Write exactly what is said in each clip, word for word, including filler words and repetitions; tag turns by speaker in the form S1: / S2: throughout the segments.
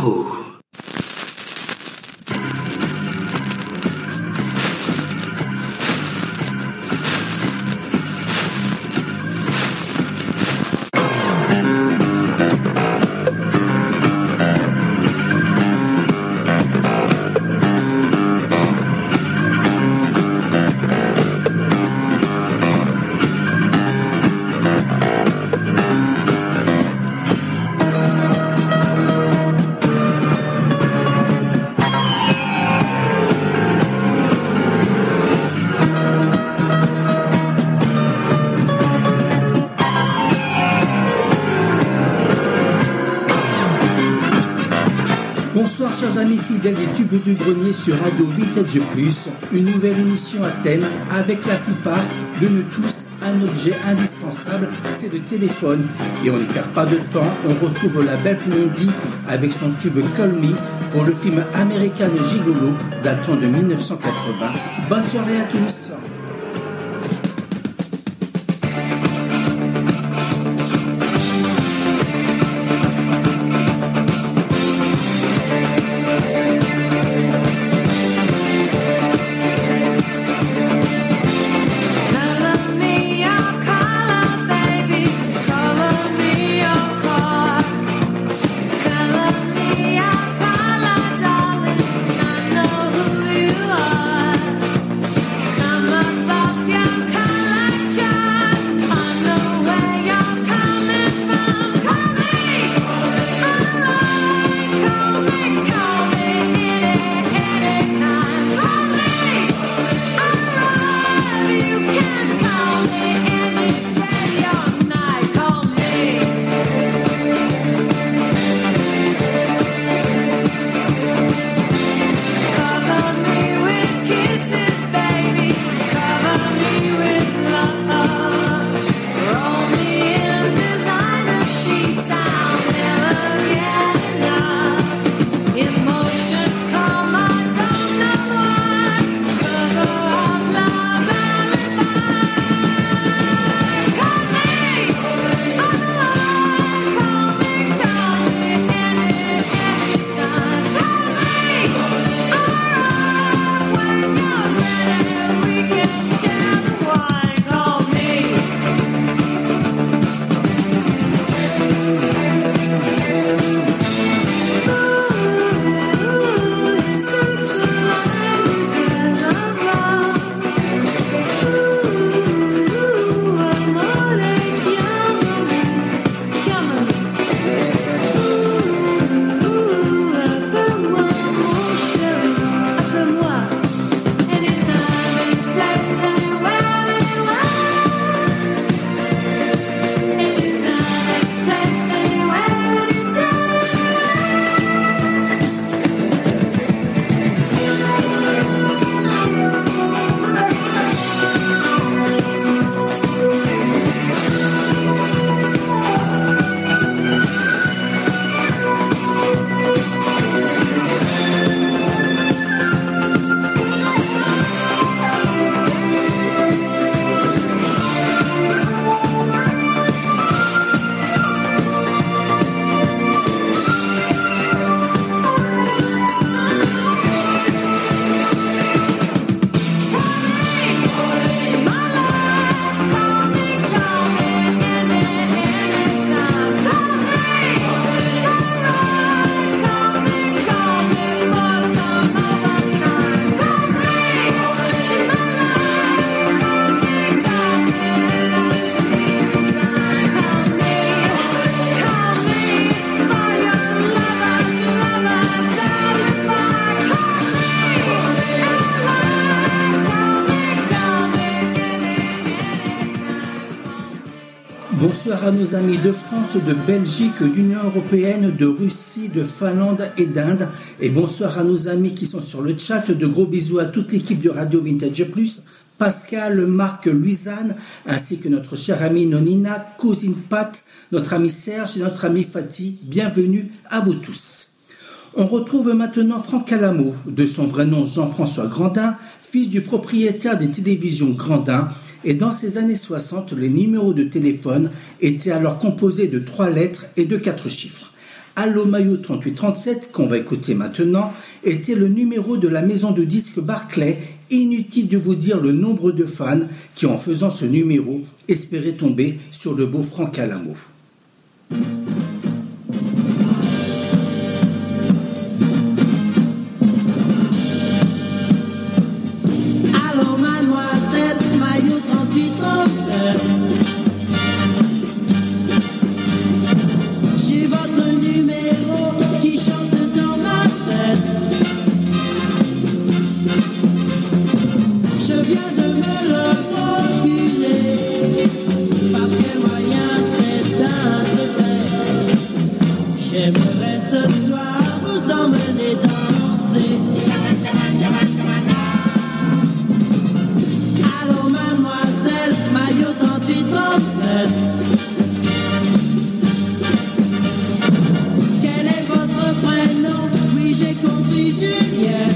S1: Garo.
S2: Bonsoir chers amis fidèles des Tubes du Grenier sur Radio Vintage Plus, une nouvelle émission à thème avec la plupart de nous tous un objet indispensable, c'est le téléphone. Et on ne perd pas de temps, on retrouve la belle Blondie avec son tube Call Me pour le film American Gigolo datant de mille neuf cent quatre-vingts. Bonne soirée à tous. Bonsoir à nos amis de France, de Belgique, d'Union Européenne, de Russie, de Finlande et d'Inde. Et bonsoir à nos amis qui sont sur le chat. De gros bisous à toute l'équipe de Radio Vintage Plus, Pascal, Marc, Louisanne, ainsi que notre chère amie Nonina, cousine Pat, notre ami Serge et notre ami Fatih. Bienvenue à vous tous. On retrouve maintenant Franck Alamo, de son vrai nom Jean-François Grandin, fils du propriétaire des télévisions Grandin. Et dans ces années soixante, les numéros de téléphone étaient alors composés de trois lettres et de quatre chiffres. Allo Mayo trente-huit trente-sept, qu'on va écouter maintenant, était le numéro de la maison de disques Barclay. Inutile de vous dire le nombre de fans qui, en faisant ce numéro, espéraient tomber sur le beau Franck Alamo.
S1: Allô mademoiselle, Mayo trente-huit trente-sept. J'ai votre numéro qui chante dans ma tête. Je viens de me le procurer. Par quel moyen, c'est un secret. J'aimerais ce soir vous emmener danser. Allô mademoiselle, Mayo trente-huit trente-sept. Quel est votre prénom? Oui, j'ai compris, Juliette.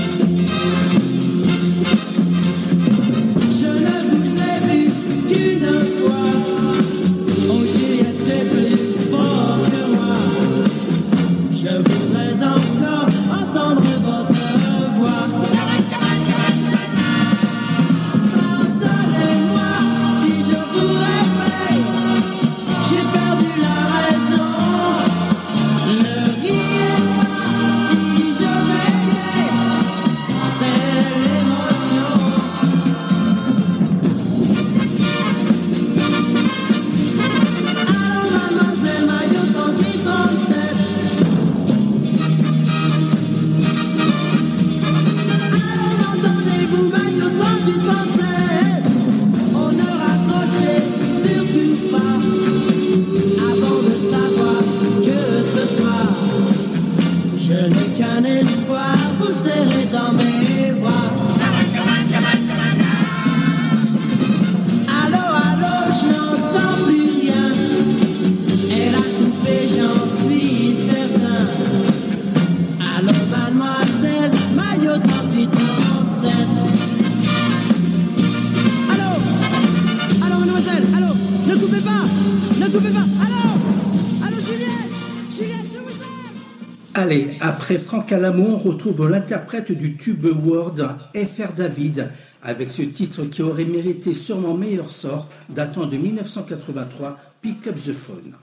S1: Je ne vous ai vu qu'une fois. Oh Juliette, c'est plus fort que moi. Je voudrais encore entendre votre voix. Pardonnez-moi si je vous réveille. J'ai perdu la raison. Ne riez pas si je m'éveille. C'est l'émotion. Allô mademoiselle Mayo trente-huit trente-sept. Allô entendez-vous Mayo trente-huit trente-sept. On ne raccrochez surtout pas avant de savoir que ce soir je n'ai qu'un espoir, vous serrez dans mes bras. Allô, allô, je n'entends plus rien. Elle a coupé, j'en suis certain. Allô, mademoiselle, Mayo trente-huit trente-sept. Allô, allô, mademoiselle, allô, ne coupez pas, ne coupez pas. Allô, allô, Juliette, Juliette, je vous aime.
S2: Allez, après Franck Alamo, on retrouve l'interprète du tube World, F R David, avec ce titre qui aurait mérité sûrement meilleur sort, datant de mille neuf cent quatre-vingt-trois, Pick Up the Phone.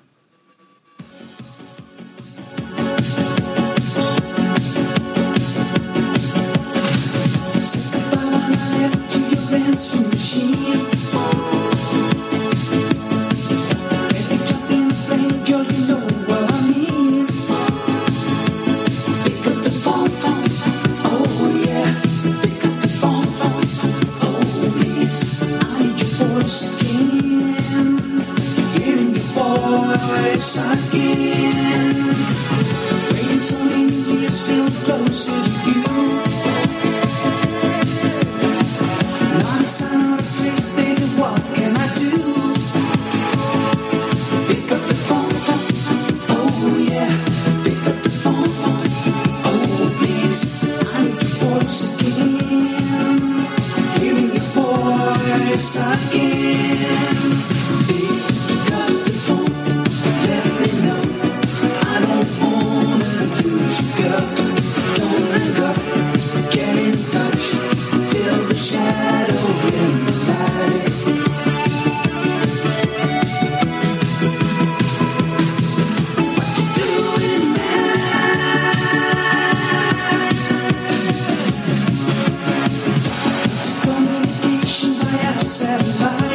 S3: Satellite.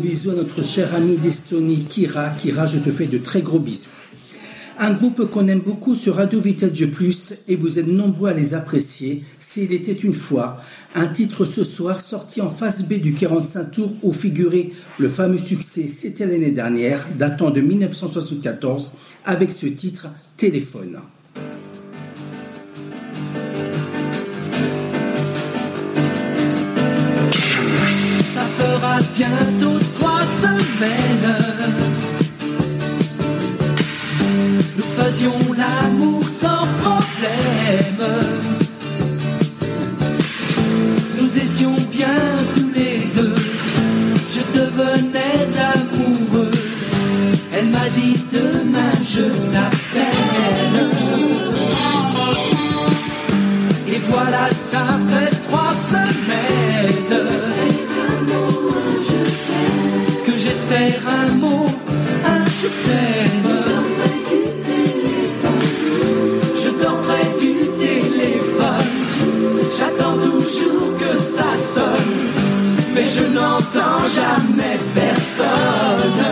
S2: bisous à notre cher ami d'Estonie, Kira. Kira, je te fais de très gros bisous. Un groupe qu'on aime beaucoup sur Radio Vintage Plus, et vous êtes nombreux à les apprécier, c'est Il était une fois, un titre ce soir sorti en face B du quarante-cinq tours où figurait le fameux succès C'était l'année dernière, datant de mille neuf cent soixante-quatorze, avec ce titre Téléphone.
S1: Ça fera bientôt trois semaines. Nous faisions l'amour sans problème. Nous étions bien tous les deux. Je devenais amoureux. Elle m'a dit demain je t'appelle. Et voilà, ça fait trois semaines que j'espère un mot, un je t'aime. Je dors près du téléphone, j'attends toujours que ça sonne, mais je n'entends jamais personne.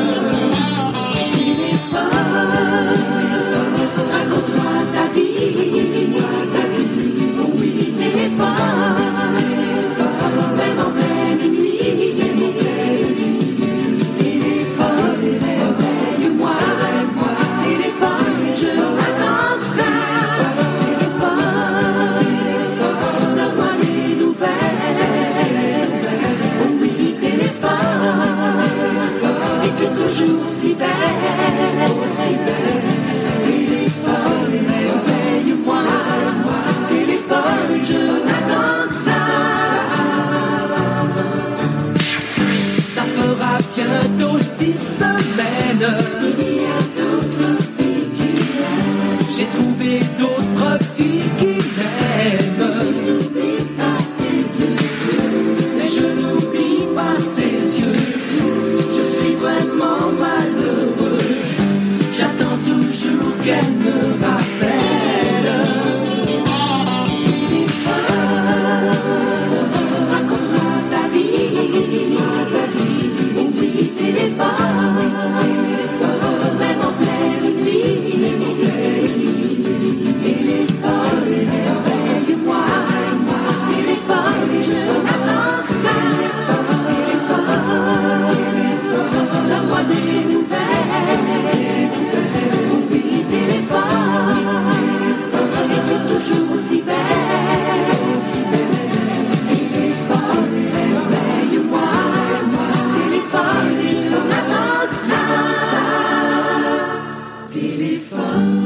S1: Téléphone, raconte-moi ta vie. Oui, téléphone, même en pleine nuit. Téléphone, réveille-moi. Téléphone, je m'attends que ça. Téléphone, donne-moi des nouvelles. Oui, téléphone, es-tu toujours si belle, si belle? Téléphone, réveille-moi. Téléphone, je n'attends que ça. Ça fera bientôt six semaines. Il y a d'autres filles qui m'aiment. J'ai trouvé d'autres filles qui m'aiment. Je n'oublie pas ses yeux. Mais je n'oublie pas ses yeux. Je suis vraiment malheureux. J'attends toujours qu'elle me rappelle. Raconte-moi ta vie. Oui, téléphone, même en pleine nuit. Téléphone, réveille-moi. Téléphone, je n'attends que ça. Téléphone, donne-moi des nouvelles. Oui, téléphone, es-tu toujours aussi belle, si belle? Téléphone, réveille-moi. Téléphone, je n'attends que ça. Téléphone.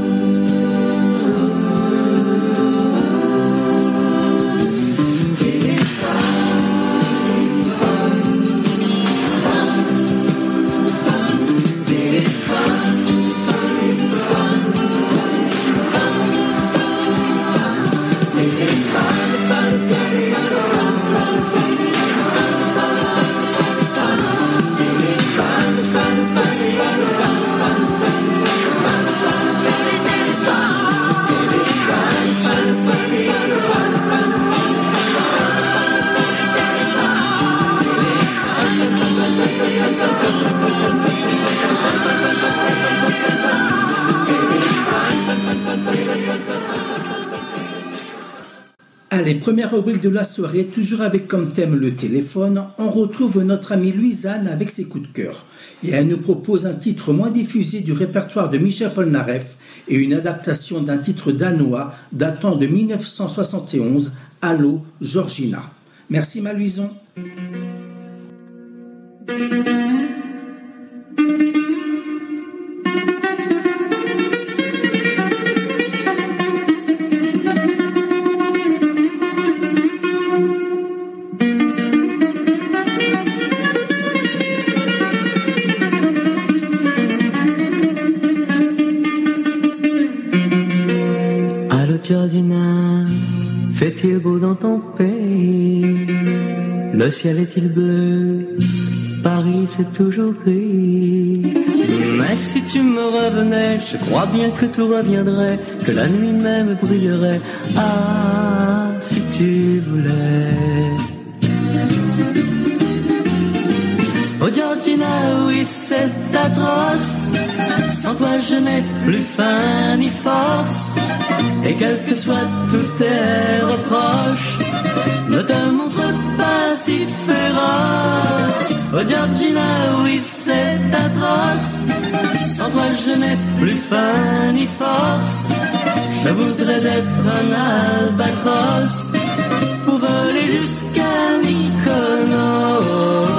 S2: Allez, première rubrique de la soirée, toujours avec comme thème le téléphone, on retrouve notre amie Louisanne avec ses coups de cœur. Et elle nous propose un titre moins diffusé du répertoire de Michel Polnareff et une adaptation d'un titre danois datant de mille neuf cent soixante et onze, Allô, Georgina. Merci ma Louison.
S3: Georgina, fait-il beau dans ton pays? Le ciel est-il bleu? Paris c'est toujours gris. Mais si tu me revenais, je crois bien que tout reviendrait, que la nuit même brillerait. Ah, si tu voulais. Oh Oh Georgina, oui c'est atroce. Sans toi je n'ai plus faim ni force. Et quel que soit tous tes reproches, ne te montre pas si féroce. Oh Georgina, oui c'est atroce. Sans toi je n'ai plus faim ni force. Je voudrais être un albatros pour voler jusqu'à Mykonos.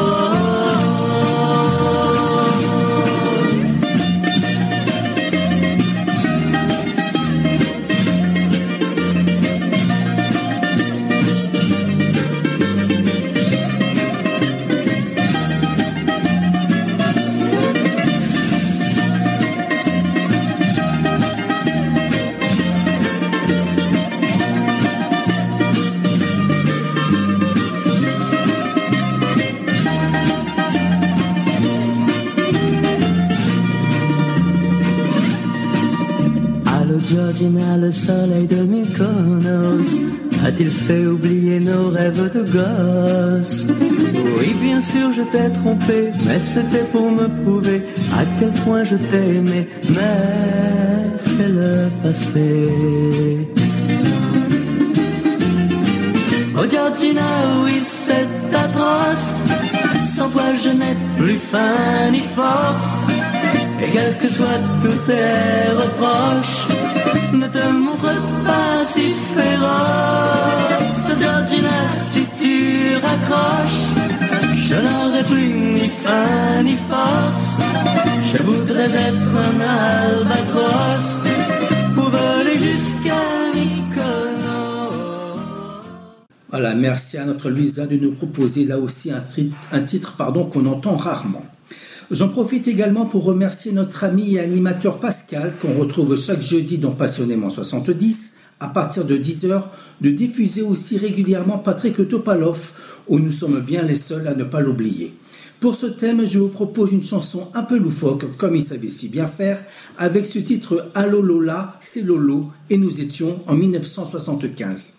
S3: Georgina, le soleil de Mykonos a-t-il fait oublier nos rêves de gosse? Oui, bien sûr, je t'ai trompé, mais c'était pour me prouver à quel point je t'ai aimé. Mais c'est le passé. Oh Georgina, oui, c'est atroce. Sans toi, je n'ai plus faim ni force. Et quels que soient tous tes reproches, ne te montre pas si féroce. Georgina, si tu raccroches, je n'aurai plus ni faim ni force. Je voudrais être un albatros pour voler jusqu'à Mykonos.
S2: Voilà, merci à notre Luisa de nous proposer là aussi un, tri- un titre pardon, qu'on entend rarement. J'en profite également pour remercier notre ami et animateur Pascal, qu'on retrouve chaque jeudi dans Passionnément soixante-dix, à partir de dix heures, de diffuser aussi régulièrement Patrick Topalov, où nous sommes bien les seuls à ne pas l'oublier. Pour ce thème, je vous propose une chanson un peu loufoque, comme il savait si bien faire, avec ce titre « Allô Lola, c'est Lolo » et nous étions en dix-neuf cent soixante-quinze.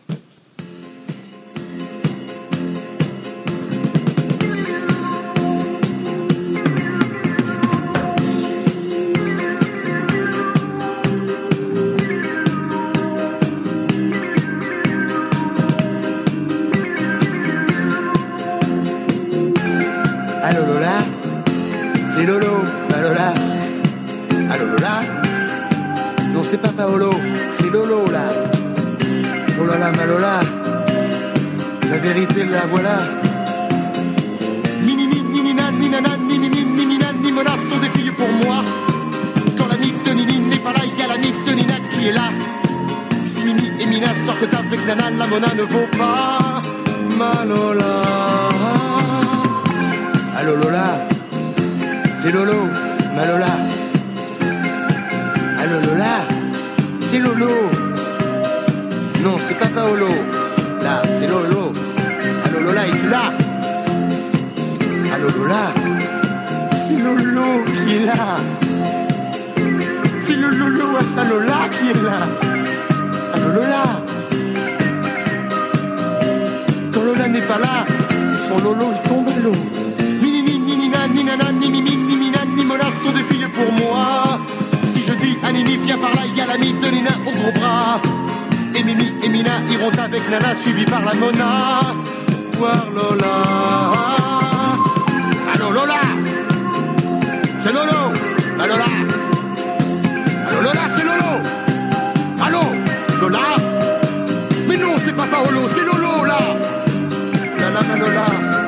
S4: C'est pas Paolo, c'est Lolo là. Oh là là, ma Lola, la vérité la voilà. Ni ni ni ni ni na ni na na ni ni ni ni ni na ni mona sont des filles pour moi. Quand la mythe de Nini n'est pas là, il y a la mythe de Nina qui est là. Si Mimi et Mina sortent avec Nana, la Mona ne vaut pas ma Lola. Allô Lola, c'est Lolo, ma Lola. Allô Lola, c'est Lolo. Non, c'est pas Paolo. Là, c'est Lolo. Allô Lola, es-tu là? Allô Lola, c'est Lolo qui est là. C'est le Lolo à sa Lola qui est là. Allô Lola. Quand Lola n'est pas là, son Lolo il tombe à l'eau. Ni ni ni ni na ni na na ni ni ni ni na ni Mona sont des filles pour moi. Si je dis à Nini viens par là, il y a la mythe de Nina au gros bras. Et Mimi et Mina iront avec Nana suivis par la Mona. Voir Lola. Allô Lola, c'est Lolo. Allô Lola. Allô Lola, c'est Lolo. Allô Lola. Mais non, c'est pas Paolo, c'est Lolo là. Lala ma Lola.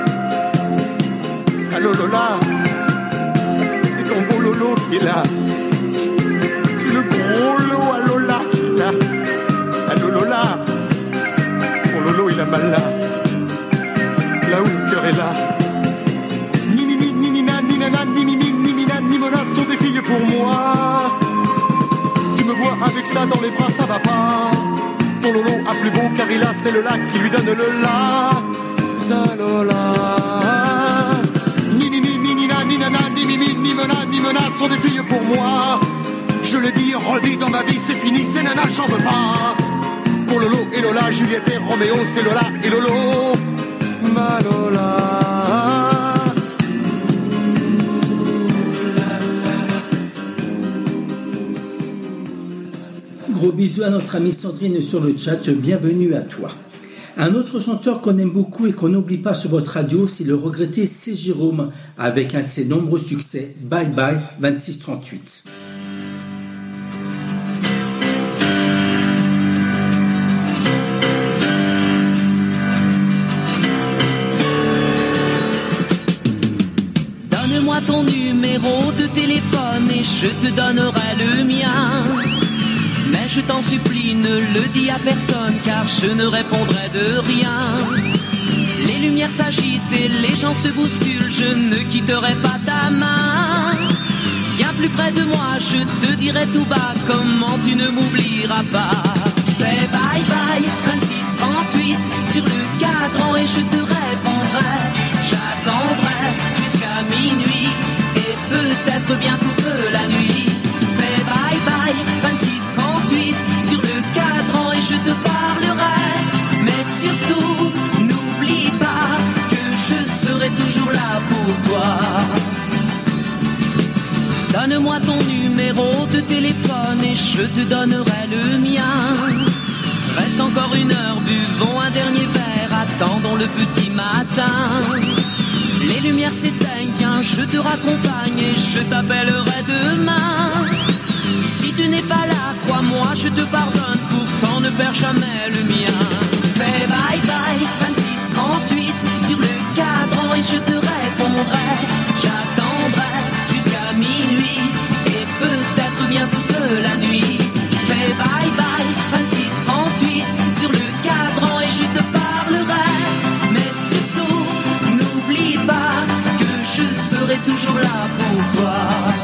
S4: Allô Lola. C'est ton beau Lolo qui est là. Le gros lot à Lola, là. Allô Lola. Ton Lolo il a mal là. Là où le cœur est là. Ni ni ni ni ni na ni na na ni mi mi ni mi na ni Mona sont des filles pour moi. Tu me vois avec ça dans les bras, ça va pas. Ton Lolo a plus beau car il a c'est le lac qui lui donne le la. Ça Lola. Ni ni ni ni ni na ni na na ni mi mi ni Mona ni Mona sont des filles pour moi. Je l'ai dit, redit dans ma vie, c'est fini, c'est Nana, j'en veux pas. Pour Lolo et Lola, Juliette et Roméo, c'est Lola et Lolo. Ma Lola.
S2: gros bisou à notre amie Sandrine sur le chat, bienvenue à toi. Un autre chanteur qu'on aime beaucoup et qu'on n'oublie pas sur votre radio, c'est le regretté C. Jérôme, avec un de ses nombreux succès, Bye Bye vingt-six trente-huit.
S1: Donne-moi ton numéro de téléphone et je te donnerai le mien. Mais je t'en supplie, ne le dis à personne, car je ne répondrai de rien. Les lumières s'agitent et les gens se bousculent, je ne quitterai pas ta main. Viens plus près de moi, je te dirai tout bas comment tu ne m'oublieras pas. Fais bye bye, vingt-six trente-huit, sur le cadran et je te répondrai. J'attendrai jusqu'à minuit et peut-être bien toute la nuit. Fais bye bye, vingt-six trente-huit, sur le cadran et je te parlerai. Mais surtout, n'oublie pas que je serai toujours là pour toi. Donne-moi ton numéro de téléphone et je te donnerai le mien. Reste encore une heure, buvons un dernier verre, attendons le petit matin. Les lumières s'éteignent, viens, je te raccompagne et je t'appellerai demain. Si tu n'es pas là, crois-moi, je te pardonne, pourtant ne perds jamais le mien. Fais bye bye, vingt-six trente-huit, sur le cadran et je te répondrai. J'attendrai jusqu'à minuit et peut-être bien toute la nuit. Fais bye bye, vingt-six trente-huit, sur le cadran et je te parlerai. Mais surtout, n'oublie pas que je serai toujours là pour toi.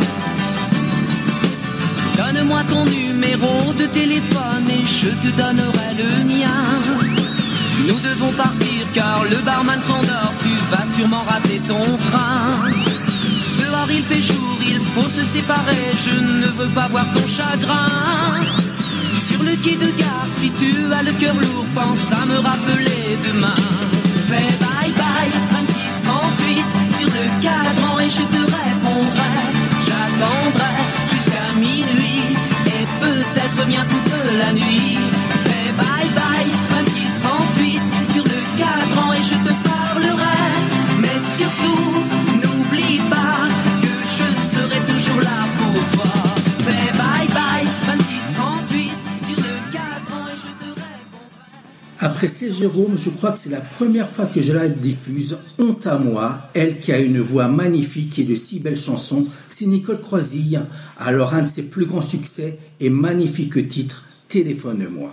S1: Donne-moi ton numéro de téléphone et je te donnerai le mien. Nous devons partir car le barman s'endort, tu vas sûrement rater ton train. Dehors il fait jour, il faut se séparer, je ne veux pas voir ton chagrin. Sur le quai de gare, si tu as le cœur lourd, pense à me rappeler demain. Fais bye bye, vingt-six trente-huit, sur le cadran et je te répondrai. J'attendrai jusqu'à minuit et peut-être bien toute la nuit. Fais bye bye, vingt-six trente-huit, sur le cadran et je te parlerai. Mais surtout, n'oublie pas que je serai toujours là pour toi. Fais bye bye, vingt-six trente-huit, sur le cadran et je te répondrai.
S2: Après C. Jérôme, je crois que c'est la première fois que je la diffuse. Honte à moi, elle qui a une voix magnifique et de si belles chansons, c'est Nicole Croisille. Alors un de ses plus grands succès et magnifique titre, Téléphone-moi.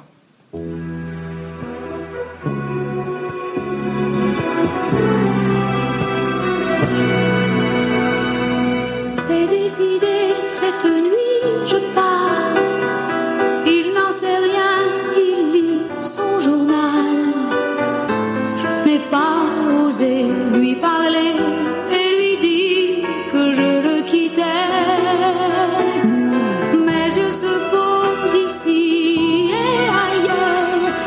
S5: C'est décidé, cette nuit je pars. Il n'en sait rien, il lit son journal. Je n'ai pas osé lui parler et lui dire que je le quittais. Mes yeux se posent ici et ailleurs.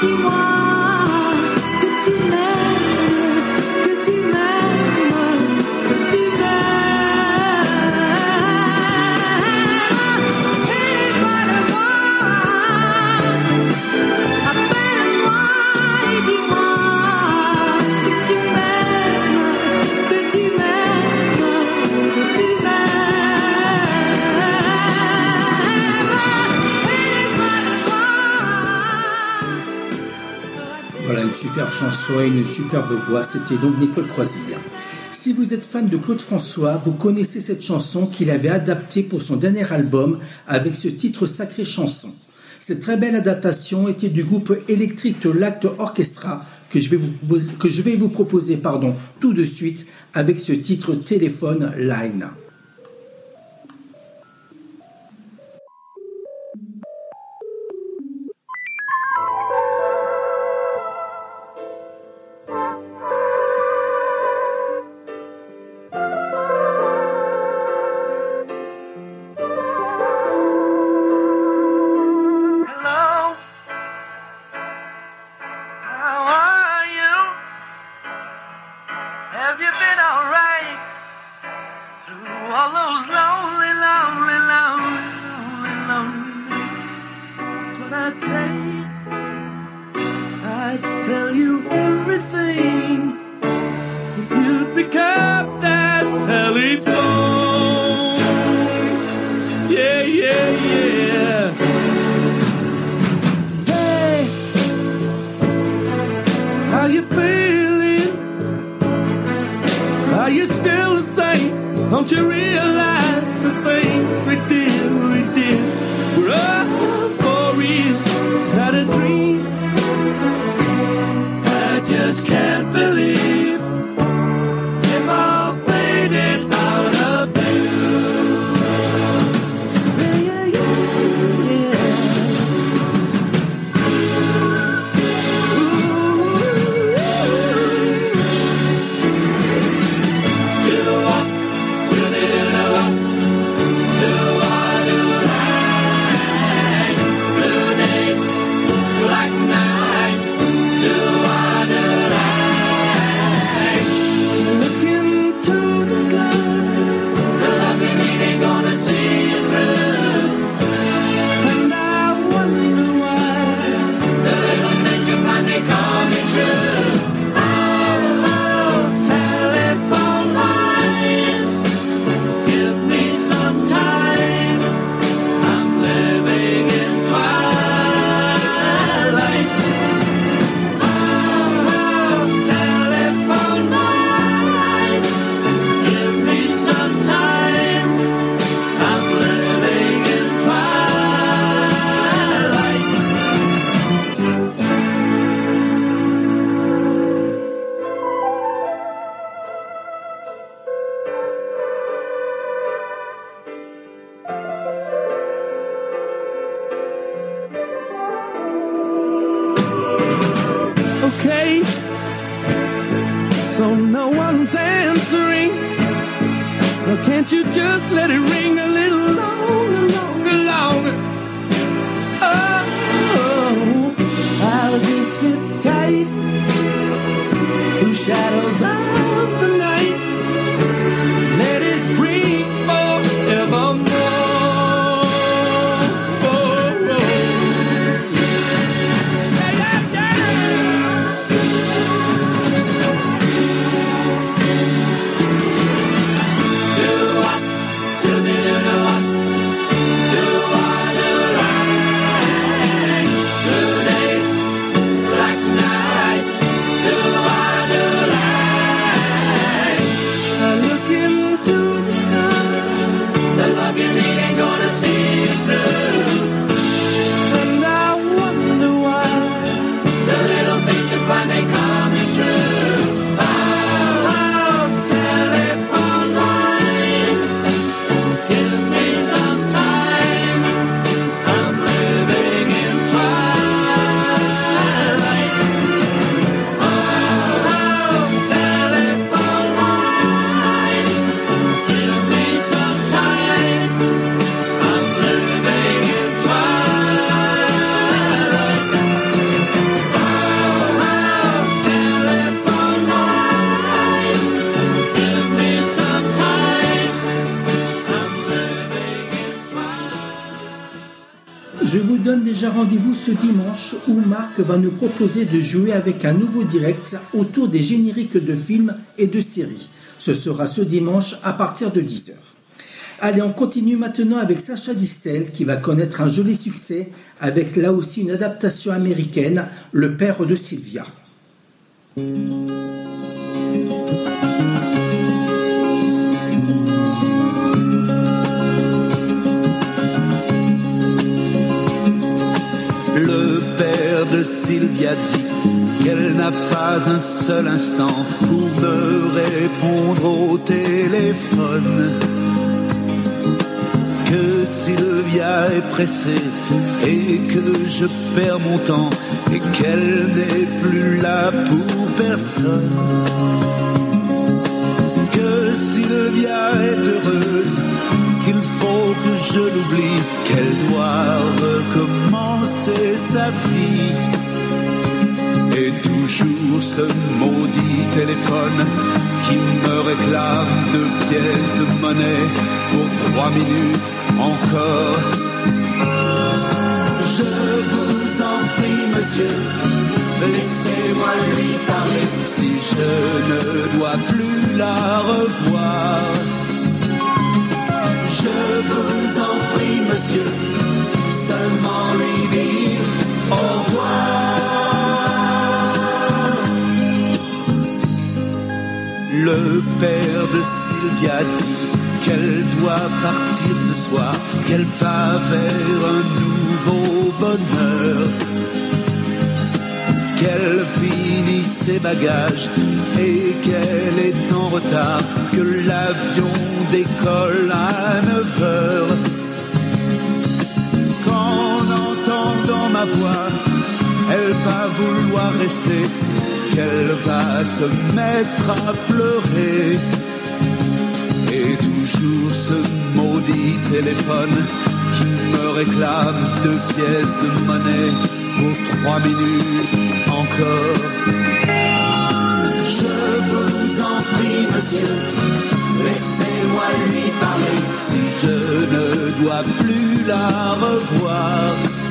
S5: dis-moi que tu m'aimes, que tu m'aimes, que tu m'aimes. Téléphone-moi, appelle-moi et dis-moi que tu m'aimes, que tu m'aimes, que tu
S2: Voilà une superbe chanson et une superbe voix, c'était donc Nicole Croisille. Si vous êtes fan de Claude François, vous connaissez cette chanson qu'il avait adaptée pour son dernier album avec ce titre Sacrée chanson. Cette très belle adaptation était du groupe Electric Light Orchestra que je vais vous proposer, que je vais vous proposer pardon, tout de suite avec ce titre Téléphone Line.
S6: Hello, how are you? Have you been alright through all those lonely, lonely, lonely, lonely, lonely nights? That's what I'd say. I'd tell you everything if you'd pick up that telephone. Yeah, yeah, yeah. Hey, how you feeling? Are you still the same? Don't you realize the things we did, we did were all for real, not a dream? I just can't believe they've all faded out of view. Yeah, yeah, yeah, yeah. Okay, so no one's answering. Well, can't you just let it ring a little longer, longer, longer? Oh, I'll just sit tight through shadows of the night. Let it ring forevermore. Nights,
S2: donne déjà rendez-vous ce dimanche où Marc va nous proposer de jouer avec un nouveau direct autour des génériques de films et de séries. Ce sera ce dimanche à partir de dix heures. Allez, on continue maintenant avec Sacha Distel qui va connaître un joli succès avec là aussi une adaptation américaine, Le père de Sylvia.
S7: Le père de Sylvia dit qu'elle n'a pas un seul instant pour me répondre au téléphone, que Sylvia est pressée et que je perds mon temps et qu'elle n'est plus là pour personne, que Sylvia est heureuse, qu'il faut que je l'oublie, qu'elle doit recommencer sa vie. Et toujours ce maudit téléphone qui me réclame deux pièces de monnaie pour trois minutes encore. Je vous en prie, monsieur, laissez-moi lui parler si je ne dois plus la revoir. Je vous en prie, monsieur, seulement lui dire au revoir. Le père de Sylvia dit qu'elle doit partir ce soir, qu'elle va vers un nouveau bonheur, qu'elle finit ses bagages et qu'elle est en retard, que l'avion décolle à neuf heures. Qu'en entendant ma voix, elle va vouloir rester, qu'elle va se mettre à pleurer. Et toujours ce maudit téléphone qui me réclame deux pièces de monnaie pour trois minutes encore. Je vous en prie, monsieur, laissez-moi lui parler si je ne dois plus la revoir.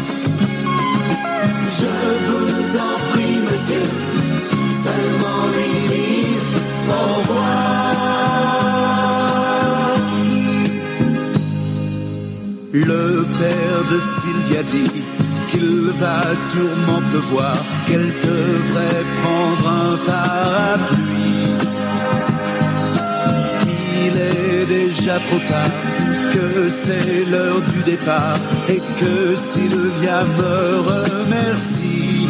S7: Je vous en prie, monsieur, seulement lui dire au revoir. Le père de Sylvia dit qu'il va sûrement pleuvoir, qu'elle devrait prendre un parapluie. Il est déjà trop tard, que c'est l'heure du départ et que Sylvia me remercie.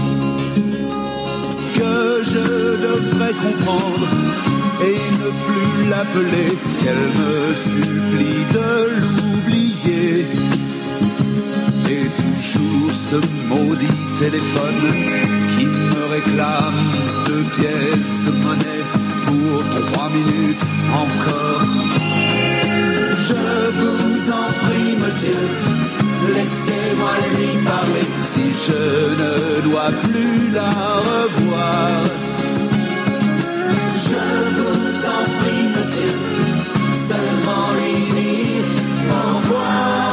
S7: Que je devrais comprendre et ne plus l'appeler, qu'elle me supplie de l'oublier. Et toujours ce maudit téléphone qui me réclame deux pièces de monnaie pour trois minutes encore. Je vous en prie, monsieur, laissez-moi lui parler si je ne dois plus la revoir. Je vous en prie, monsieur, seulement lui dire au revoir.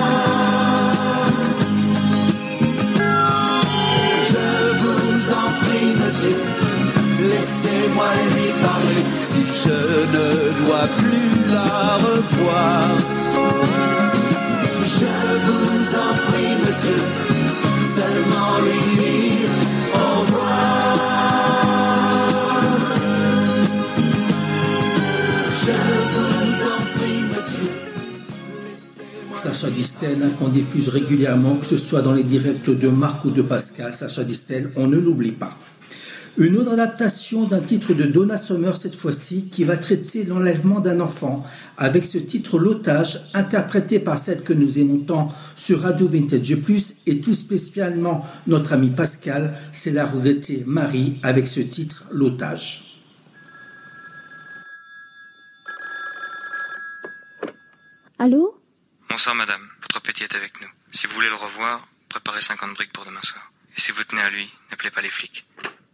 S7: Je vous en prie, monsieur, laissez-moi lui parler si je ne dois plus la revoir. Je vous en prie, monsieur, seulement lui dire au revoir. Je vous en prie, monsieur.
S2: Sacha Distel, hein, qu'on diffuse régulièrement, que ce soit dans les directs de Marc ou de Pascal. Sacha Distel, on ne l'oublie pas. Une autre adaptation d'un titre de Donna Summer cette fois-ci qui va traiter l'enlèvement d'un enfant avec ce titre L'Otage interprété par celle que nous aimons tant sur Radio Vintage Plus et tout spécialement notre ami Pascal, c'est la regrettée Marie avec ce titre L'Otage.
S8: Allô ?
S9: Bonsoir madame, votre petit est avec nous. Si vous voulez le revoir, préparez cinquante briques pour demain soir. Et si vous tenez à lui, n'appelez pas les flics.
S8: Allô ?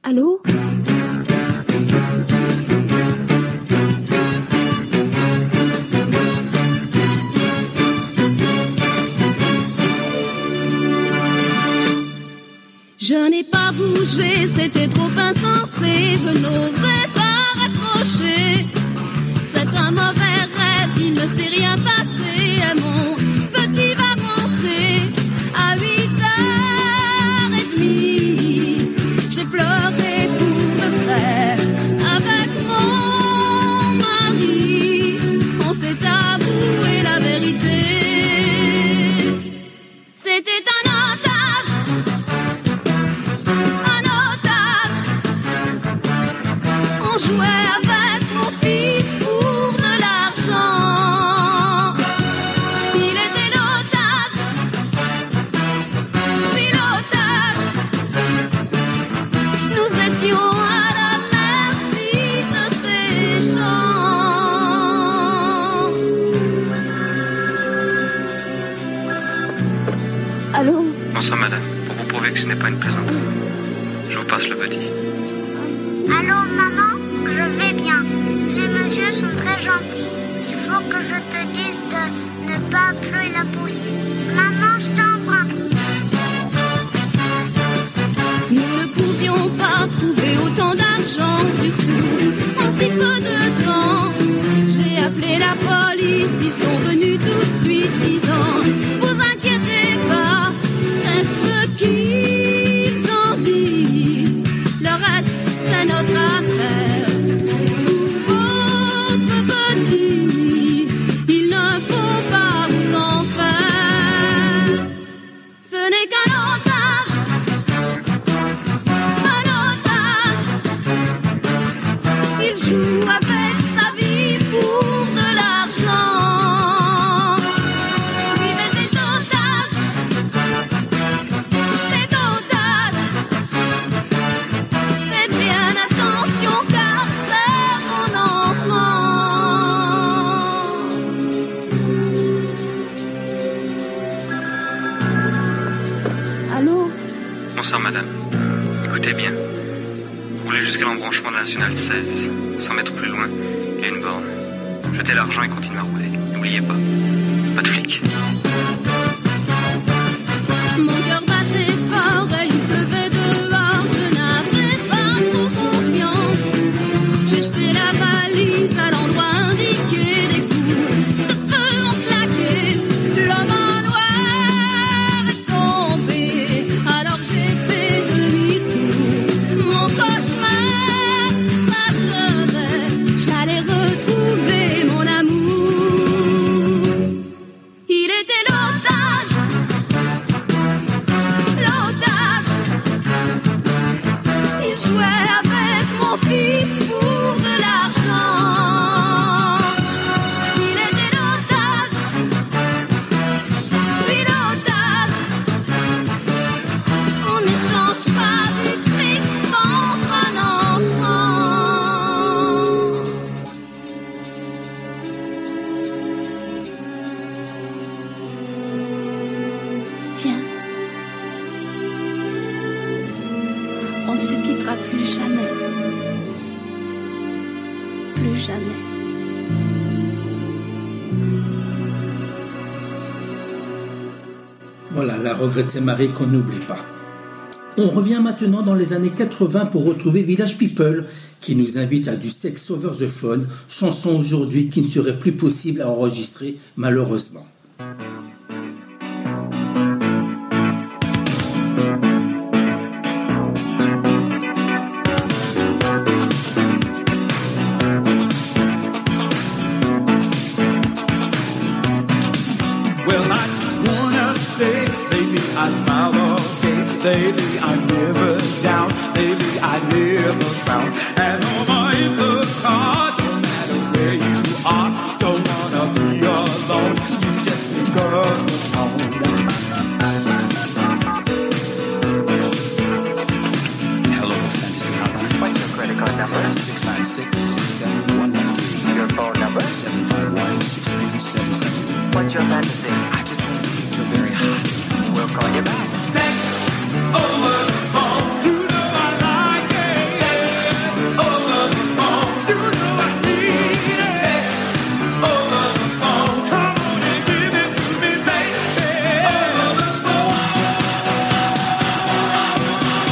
S5: Je n'ai pas bougé, c'était trop insensé, je n'osais pas raccrocher. C'est un mauvais rêve, il ne s'est rien passé. Mon petit va rentrer à huit heures trente. J'ai pleuré pour de vrai avec mon mari. On s'est avoué la vérité. C'était un otage, un otage. On jouait avec mon fils pour de l'argent. Il était l'otage, puis l'otage. Nous étions à la merci de ces gens.
S8: Allô?
S9: Bonsoir madame, pour vous prouver que ce n'est pas une plaisanterie. Je vous passe le petit.
S10: Allô, maman? Je vais bien. Les messieurs sont très gentils. Il faut que je te dise de ne pas appeler la police. Maman, je t'embrasse.
S5: Nous ne pouvions pas trouver autant d'argent, surtout en si peu de temps. J'ai appelé la police, ils sont venus tout de suite disant: vous inquiétez pas, faites ce qu'ils ont dit. Le reste, c'est notre affaire. Pour votre petit, il ne faut pas vous en faire. Ce n'est qu'un otage, un otage. Il joue avec sa vie pour de l'argent. Oui, mais c'est otage, c'est otage. Faites bien attention car c'est mon enfant.
S8: Allô?
S9: Bonsoir madame. Écoutez bien. Roulez jusqu'à l'embranchement de la nationale seize. cent mètres plus loin, il y a une borne. Jetez l'argent et continuez à rouler. N'oubliez pas, pas de flics.
S5: Mon cœur battait fort et il pleuvait dehors. Je n'avais pas trop confiance. J'ai jeté la valise à l'endroit indiqué. Des coups de feu ont claqué. L'homme en noir est tombé. Alors j'ai fait demi-tour. Mon cauchemar s'achevait. J'allais retrouver mon amour. Il était l'otage, l'otage. Il jouait avec mon fils pour de l'argent. Il était l'otage, puis l'otage. On n'échange pas du fric contre un enfant. Viens. On ne se quittera plus jamais. Plus jamais.
S2: Voilà, la regrettée Marie qu'on n'oublie pas. On revient maintenant dans les années quatre-vingts pour retrouver Village People qui nous invite à du Sex Over the Phone, chanson aujourd'hui qui ne serait plus possible à enregistrer malheureusement.
S7: Well, I just wanna say, baby, I smile all day. Baby, I'm never down. Baby, I never found an over in the car. No matter where you are, don't wanna be alone. You just pick up the phone. Hello, Fantasy Hotline.
S11: What's your credit card number?
S7: six nine six, six seven one one three.
S11: Your phone number?
S7: seven five one, six three seven seven.
S11: What's your fantasy?
S7: I just want to see if you're very hot.
S11: We'll call you back.
S7: Sex over the phone. You know I like it. Sex over the phone. You know I need it. Sex over the phone. Come on and give it to me. Sex over the phone.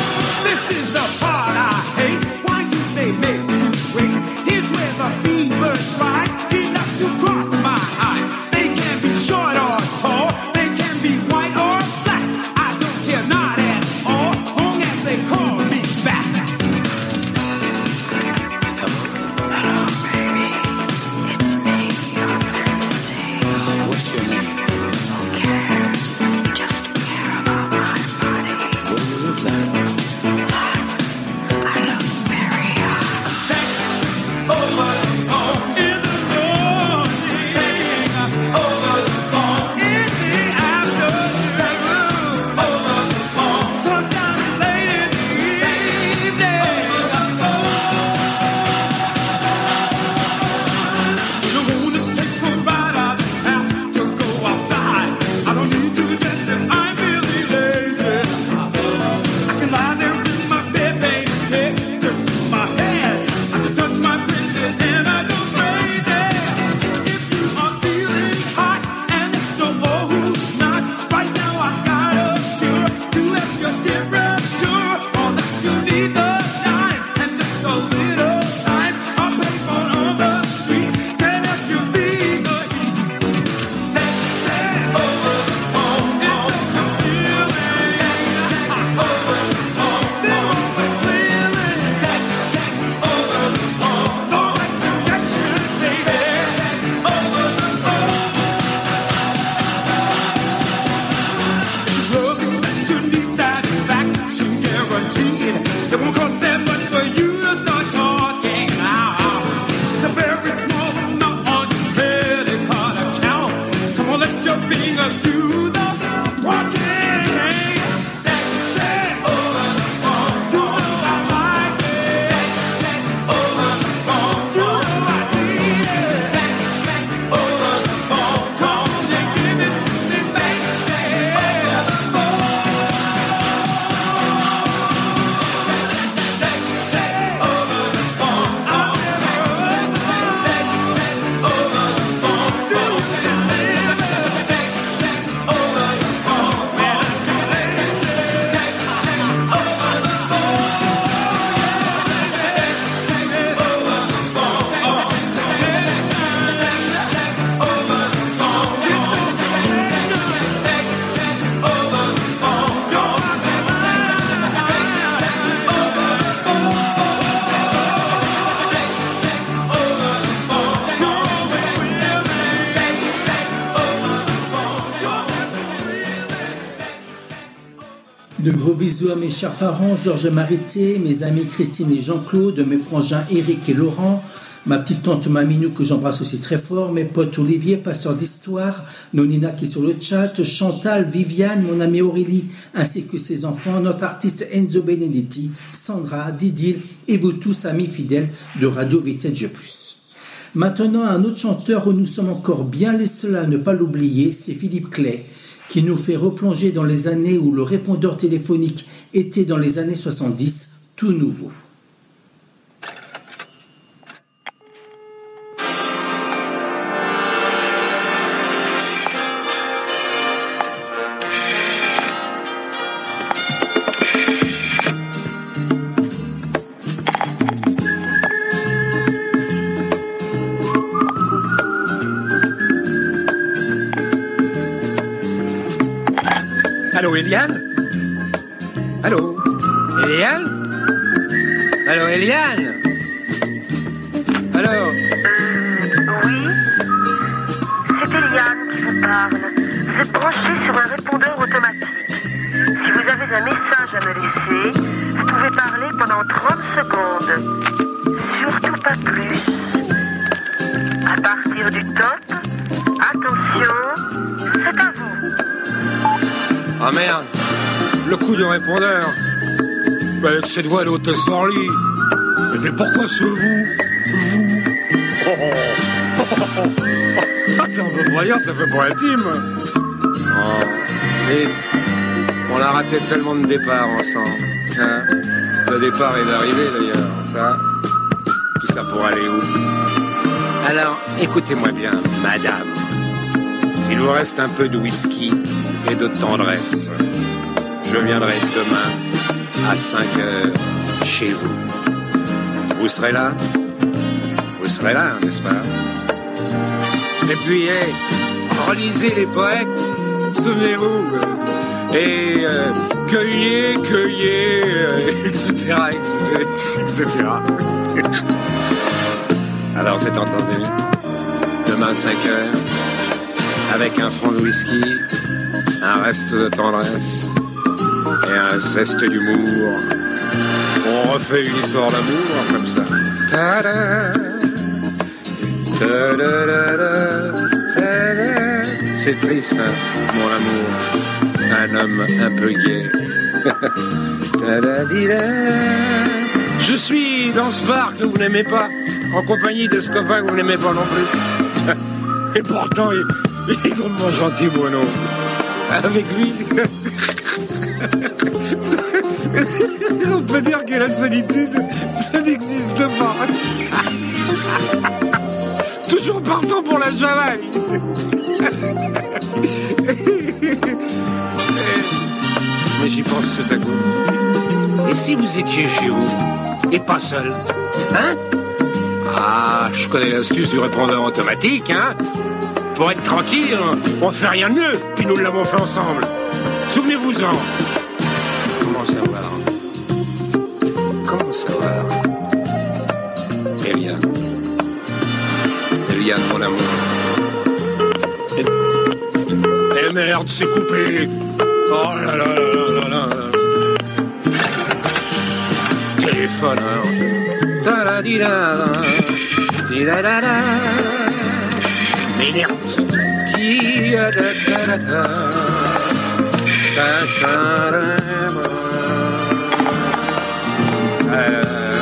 S12: It won't cost that much for you to start talking now. It's a very small amount on your credit card account. Come on, let your fingers do the walking. Sex, sex over the phone. You know I like it. Sex, sex over the phone. You know I need it. Sex, sex over the phone. Come on and give it to me. Sex, sex over the phone. Sex, sex over the phone. Oh, sex, sex over the phone. Do you believe it? Sex, sex over the phone. Man, I tell you, sex, sex over the phone. Sex, sex over the phone. Sex, sex over the phone. Sex, sex over the phone. Sex, sex over the phone. Sex, sex over the phone. Sex, sex over
S2: De gros bisous à mes chers parents, Georges Marité, mes amis Christine et Jean-Claude, mes frangins Eric et Laurent, ma petite tante Maminou que j'embrasse aussi très fort, mes potes Olivier, pasteur d'histoire, Nonina qui est sur le chat, Chantal, Viviane, mon amie Aurélie, ainsi que ses enfants, notre artiste Enzo Benedetti, Sandra, Didil et vous tous amis fidèles de Radio Vintage Plus. Maintenant, un autre chanteur où nous sommes encore bien les seuls à ne pas l'oublier, c'est Philippe Clay, qui nous fait replonger dans les années où le répondeur téléphonique était dans les années soixante-dix, tout nouveau.
S13: Allô, Eliane? Allô? Eliane? Allô, Eliane? Alors?
S14: Euh, oui? C'est Eliane qui vous parle. Vous êtes branché sur un répondeur automatique. Si vous avez un message à me laisser, vous pouvez parler pendant trente secondes. Surtout pas plus. À partir du top, attention, c'est à vous.
S13: Ah merde, le coup du répondeur. Avec cette voix d'hôtesse d'Orly. Mais, mais pourquoi ce vous? Vous? Oh, oh, oh, oh, oh. C'est un peu voyant, ça fait pas intime. Oh. Et on a raté tellement de départs ensemble. Hein? Le départ et l'arrivée d'ailleurs. Ça, tout ça pour aller où? Alors, écoutez-moi bien, madame. S'il vous reste un peu de whisky et de tendresse, je viendrai demain à cinq heures chez vous. Vous serez là? Vous serez là, n'est-ce pas? Et puis, hey, relisez les poètes, souvenez-vous, et euh, cueillez, cueillez, euh, et cetera, et cetera. Alors, c'est entendu. Demain, cinq heures. Avec un fond de whisky, un reste de tendresse et un zeste d'humour. On refait une histoire d'amour comme ça. Ta-da, ta-da-da-da, ta-da. C'est triste, hein, mon amour. Un homme un peu gai. Ta-da-di-da. Je suis dans ce bar que vous n'aimez pas, en compagnie de ce copain que vous n'aimez pas non plus. Et pourtant, il... il est drôlement gentil, Bruno. Avec lui, on peut dire que la solitude, ça n'existe pas. Toujours partant pour la Jamaïque. Mais j'y pense tout à coup. Et si vous étiez chez vous, et pas seul, hein? Ah, je connais l'astuce du répondeur automatique, hein? Pour être tranquille, on ne fait rien de mieux, puis nous l'avons fait ensemble. Souvenez-vous-en. Comment savoir? Comment savoir? Eliane. Eliane, mon amour. Eh merde, c'est coupé. Oh là là là là là là. téléphoneur. Ta-da-di-da-da, di-da-da-da. M'énerve. Di-da-da-da-da. Ta-cha-da-da. Euh...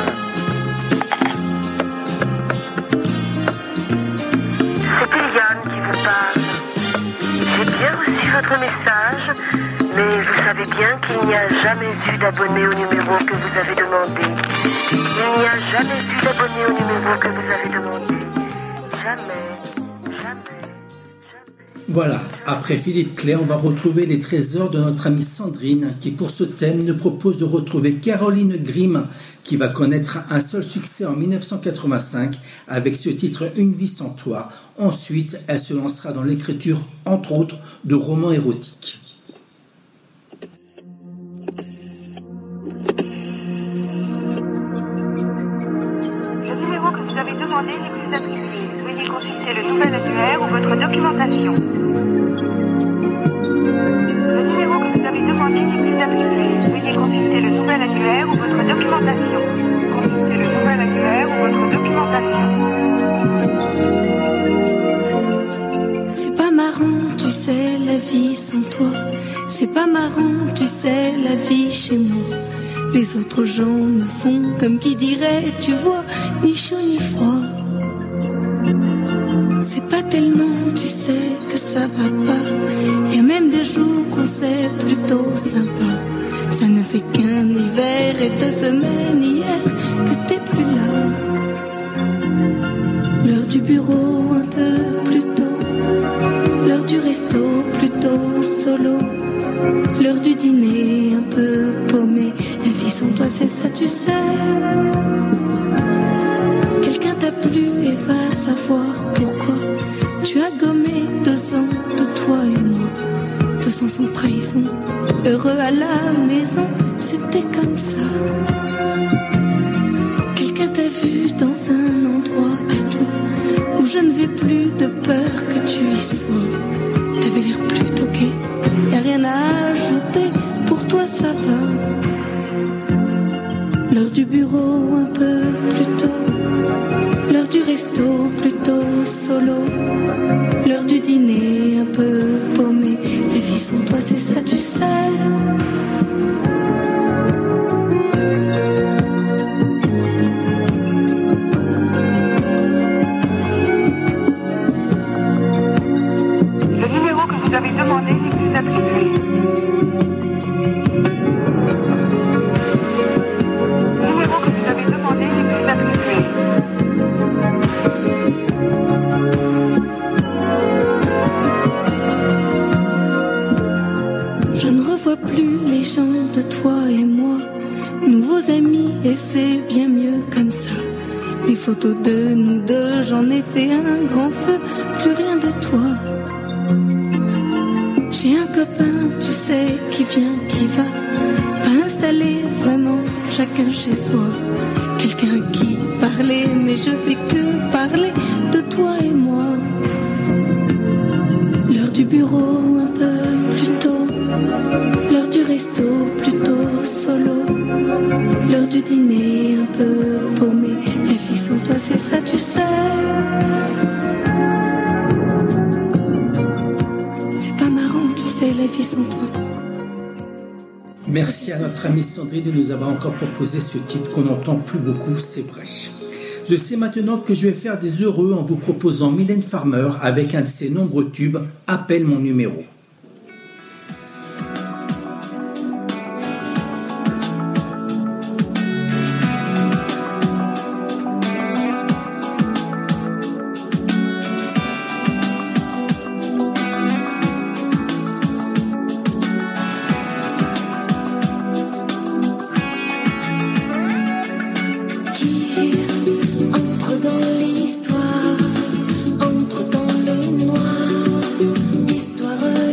S14: C'était Yann qui vous parle. J'ai bien reçu votre message, mais vous savez bien qu'il n'y a jamais eu d'abonné au numéro que vous avez demandé. Il n'y a jamais eu d'abonné au numéro que vous avez demandé. Jamais, jamais.
S2: Voilà, après Philippe Clay, on va retrouver les trésors de notre amie Sandrine qui pour ce thème nous propose de retrouver Caroline Grimm qui va connaître un seul succès en dix-neuf cent quatre-vingt-cinq avec ce titre Une vie sans toi. Ensuite, elle se lancera dans l'écriture, entre autres, de romans érotiques.
S15: Le numéro que vous avez demandé n'est plus attribué. Veuillez consulter le nouvel annuaire ou votre documentation. Le numéro que vous avez demandé n'est plus attribué. Veuillez consulter le nouvel annuaire ou votre documentation. Consultez le nouvel annuaire ou votre documentation.
S5: C'est pas marrant, tu sais, la vie sans toi. C'est pas marrant, tu sais, la vie chez moi. Les autres gens me font comme qui dirait, tu vois, ni chaud ni froid. C'est pas tellement, tu sais, que ça va pas. Y a même des jours où c'est plutôt sympa. Ça ne fait qu'un hiver et deux semaines hier que t'es plus là. L'heure du bureau un peu plus tôt. L'heure du resto plutôt solo. L'heure du dîner un peu paumé. La vie sans toi c'est ça tu sais. Quelqu'un t'a plu et va savoir pourquoi. Tu as gommé deux ans de toi et moi. Deux ans sans trahison. Heureux à la maison, c'était comme ça. Quelqu'un t'a vu dans un endroit à toi où je ne vais plus de peur que tu y sois. T'avais l'air plutôt gai, y'a rien à ajouter, pour toi ça va. L'heure du bureau un peu plus tôt. L'heure du resto plutôt solo. L'heure du dîner un peu paumé. La vie sans toi c'est ça tu sais.
S15: Le numéro que vous avez demandé n'est plus attribué. Le numéro que vous avez demandé n'est plus attribué.
S5: Je ne revois plus les gens de toi et moi. Nouveaux amis et c'est bien mieux comme ça. Des photos de nous deux, j'en ai fait un grand feu. Plus rien de toi. J'ai un copain, tu sais, qui vient, qui va. Pas installé vraiment, chacun chez soi. Quelqu'un qui parlait, mais je fais que parler de toi et moi. L'heure du bureau un peu plus tôt. L'heure du resto plutôt solo. L'heure du dîner un peu paumé. La vie sans toi c'est ça tu sais. C'est pas marrant tu sais la vie sans toi.
S2: Merci à notre amie Sandrine de nous avoir encore proposé ce titre qu'on n'entend plus beaucoup, c'est vrai. Je sais maintenant que je vais faire des heureux en vous proposant Mylène Farmer avec un de ses nombreux tubes, Appelle mon numéro.
S5: Entre dans l'histoire, entre dans le noir, histoire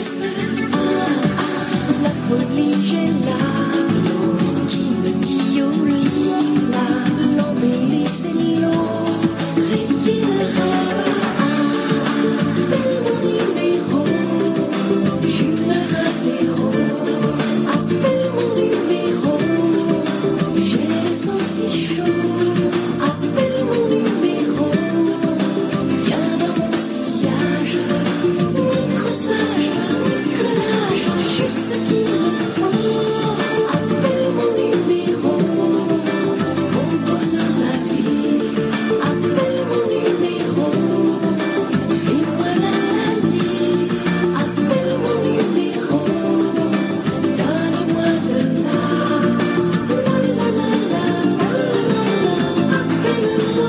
S5: triste. Ah, ah, la folie, j'ai là. L'eau qui me dit au lit, là. L'embellie, c'est l'eau. Rayée de rêve. Ah, appelle mon numéro. J'humeur à zéro. Appelle mon numéro. J'ai le sang si chaud. Appelle mon numéro. Viens dans mon sillage. Montre sage. Relâche juste ce qu'il me faut. Appelle mon numéro. Compose ma vie. Appelle mon numéro. Fais-moi la la nuit. Appelle mon numéro. Donne-moi de la. La la la la la la. Appelle-moi.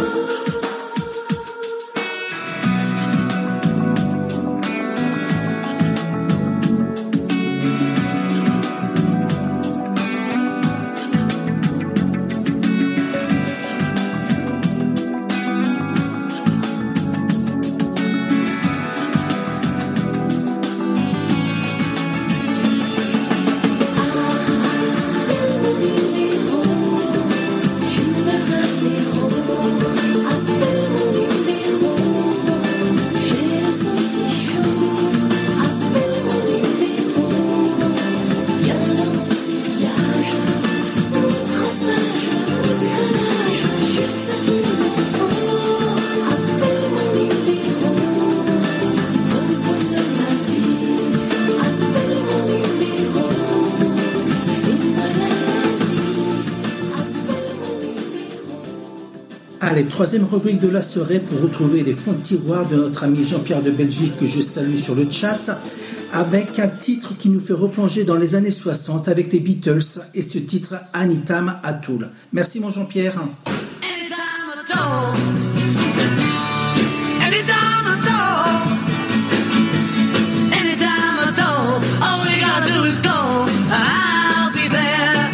S2: Allez, troisième rubrique de la soirée pour retrouver les fonds de tiroir de notre ami Jean-Pierre de Belgique que je salue sur le chat, avec un titre qui nous fait replonger dans les années soixante avec les Beatles et ce titre Anytime at All. Merci mon Jean-Pierre.
S1: Anytime at all. Anytime at all. Anytime at all. All you gotta do is go, and I'll be there.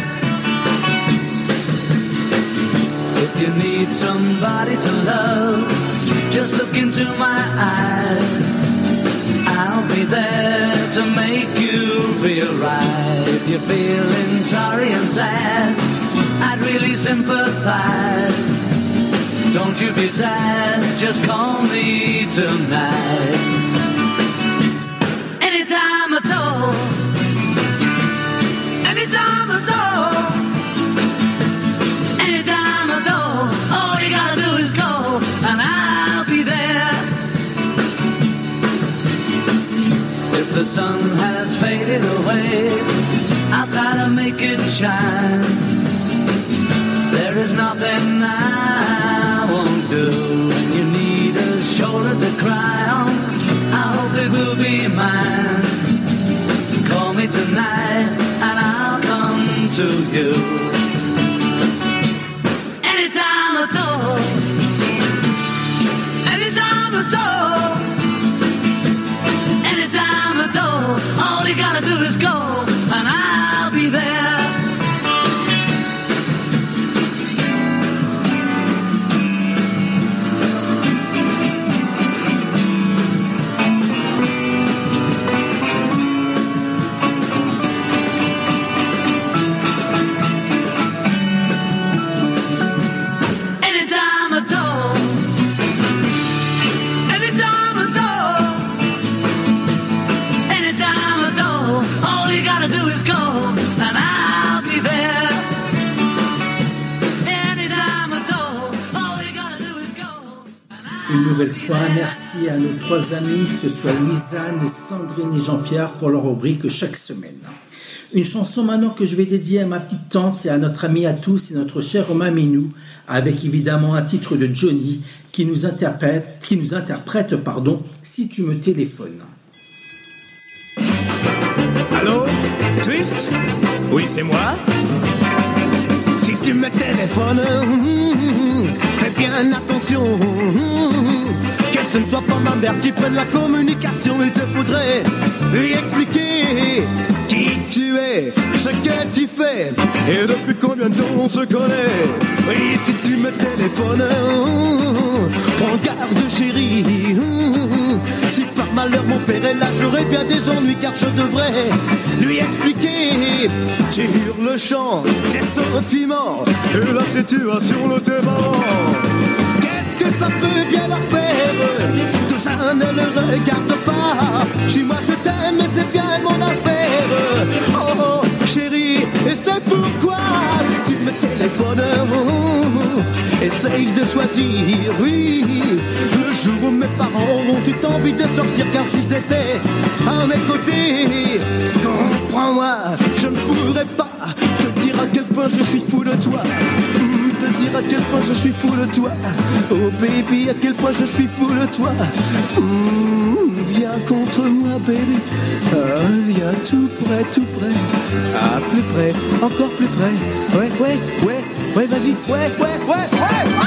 S3: If you need somebody to love, just look into my eyes. I'll be there to make you feel right. If you're feeling sorry and sad, I'd really sympathize. Don't you be sad, just call me tonight.
S1: Anytime at all. Anytime at all. Anytime at all. All you gotta do is go, and I'll be there.
S3: If the sun has faded away, I'll try to make it shine. There is nothing I won't do. When you need a shoulder to cry on, I hope it will be mine. Call me tonight and I'll come to you.
S1: Anytime at all. Anytime at all. Anytime at all. All you gotta do is go, and I'll be there. Anytime at all. Anytime at all. Anytime at all. All you gotta do is go, and I'll be there. Anytime at all. All you gotta do is go.
S2: Une nouvelle fois, merci à nos trois amis, que ce soit Louisanne, Sandrine et Jean-Pierre pour leur rubrique chaque semaine. Une chanson maintenant que je vais dédier à ma petite tante et à notre ami à tous et notre cher Romain Ménou, avec évidemment un titre de Johnny qui nous interprète, qui nous interprète pardon, Si tu me téléphones.
S16: Allô, Twist? Oui, c'est moi. Si tu me téléphones, fais bien attention. Que ce ne soit pas ma mère qui prenne la communication. Il te faudrait lui expliquer qui tu es, ce que tu fais et depuis combien de temps on se connaît. Oui, si tu me téléphones, prends regarde chérie, si par malheur mon père est là, j'aurais bien des ennuis car je devrais lui expliquer sur le champ des sentiments et la situation de tes parents. Qu'est-ce que ça peut bien leur faire? Tout ça ne le regarde pas. Chez moi je t'aime et c'est bien mon affaire. Oh, oh chérie, et c'est pourquoi tu me téléphones. Oh, essaye de choisir, oui, le jour où mes parents ont eu envie de sortir, car s'ils étaient à mes côtés, comprends-moi, je ne pourrais pas te dire à quel point je suis fou de toi. Te dire à quel point je suis fou de toi. Oh baby, à quel point je suis fou de toi. Mmh, viens contre moi baby. Ah, viens tout près, tout près. Ah, plus près, encore plus près. Ouais, ouais, ouais, ouais, vas-y. Ouais, ouais, ouais, ouais, ouais.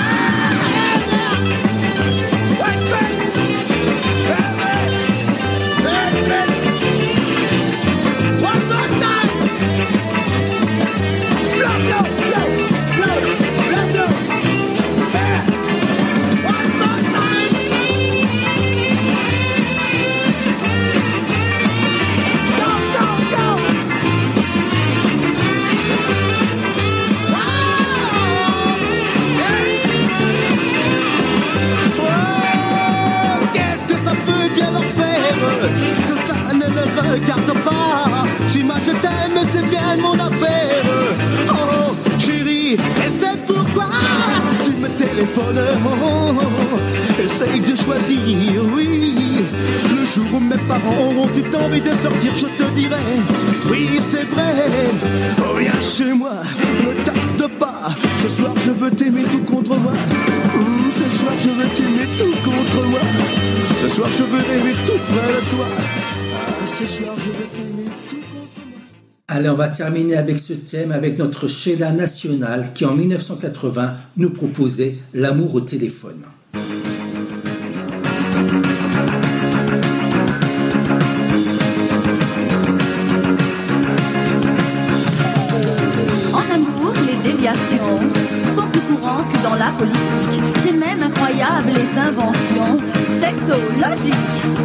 S16: Regarde pas, si moi je t'aime et c'est bien mon affaire. Oh chérie, et c'est pourquoi tu me téléphones. Oh, essaye de choisir, oui, le jour où mes parents ont eu envie de sortir, je te dirai, oui c'est vrai. Oh viens chez moi, ne tarde pas. Ce soir je veux t'aimer tout contre moi. Mmh, ce soir je veux t'aimer tout contre moi. Ce soir je veux rêver tout près de toi. Ce soir, je vais t'aimer tout contre moi.
S2: Allez, on va terminer avec ce thème, avec notre Sheila nationale qui en dix-neuf cent quatre-vingts nous proposait l'amour au téléphone.
S17: En amour, les déviations sont plus courantes que dans la politique. C'est même incroyable les inventions sexologiques.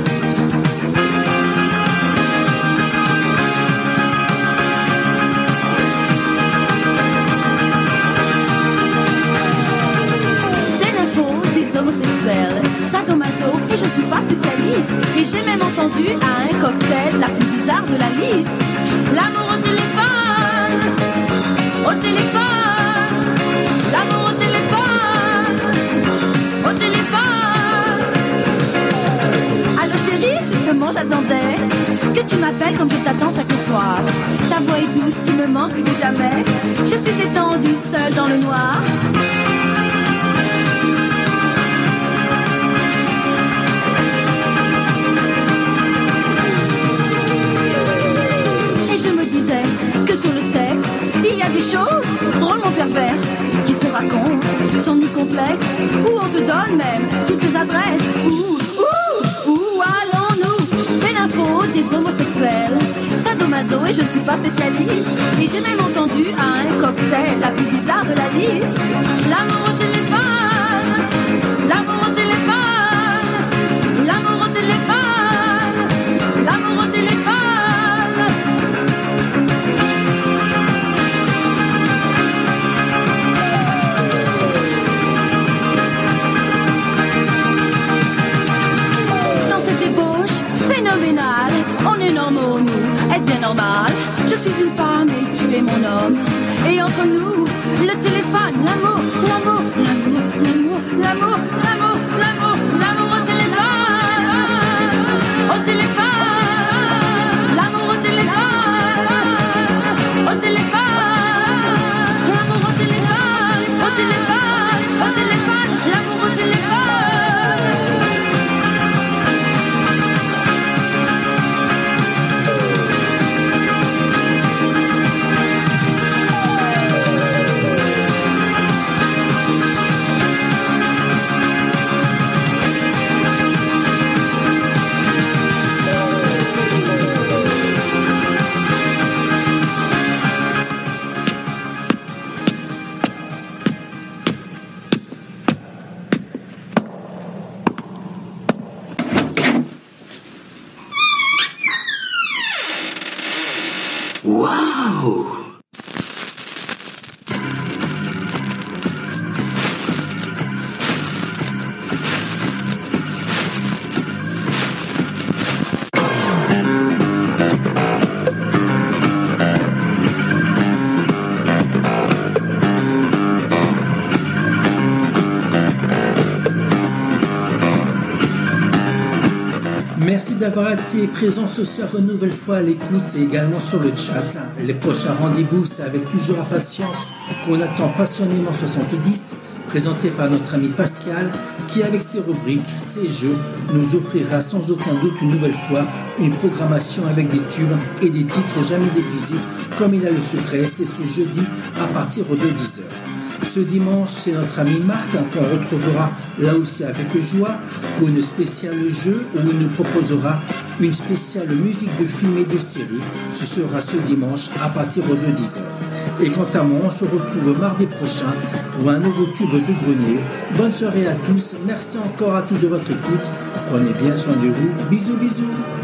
S17: Homosexuel, sadomaso, et je ne suis pas spécialiste. Et j'ai même entendu à un cocktail la plus bizarre de la liste. L'amour au téléphone, au téléphone, l'amour au téléphone, au téléphone. Allô chérie, justement j'attendais que tu m'appelles comme je t'attends chaque soir. Ta voix est douce, tu me manques plus que jamais. Je suis étendue seule dans le noir. Que sur le sexe, il y a des choses drôlement perverses qui se racontent, sont nues complexes, où on te donne même toutes les adresses. Où, où, où allons-nous? Des infos des homosexuels, sadomaso, et je ne suis pas spécialiste. Et j'ai même entendu à un cocktail la plus bizarre de la liste. L'amour au téléphone, l'amour au téléphone, l'amour au téléphone, l'amour au téléphone. On est normaux, nous, est-ce bien normal? Je suis une femme et tu es mon homme. Et entre nous, le téléphone, l'amour, l'amour, l'amour, l'amour, l'amour, l'amour, l'amour, l'amour au téléphone, au téléphone, l'amour au téléphone, au téléphone, l'amour au téléphone, au téléphone, au téléphone, l'amour au téléphone.
S2: Waouh! Merci d'avoir été présent ce soir une nouvelle fois à l'écoute et également sur le chat. Les prochains rendez-vous, c'est avec toujours impatience qu'on attend passionnément soixante-dix, présenté par notre ami Pascal, qui avec ses rubriques, ses jeux, nous offrira sans aucun doute une nouvelle fois une programmation avec des tubes et des titres jamais diffusés, comme il a le secret, c'est ce jeudi à partir de dix heures. Ce dimanche, c'est notre ami Marc qu'on retrouvera là aussi avec joie pour une spéciale jeu où il nous proposera une spéciale musique de film et de série. Ce sera ce dimanche à partir de dix heures. Et quant à moi, on se retrouve mardi prochain pour un nouveau tube de grenier. Bonne soirée à tous. Merci encore à tous de votre écoute. Prenez bien soin de vous. Bisous, bisous.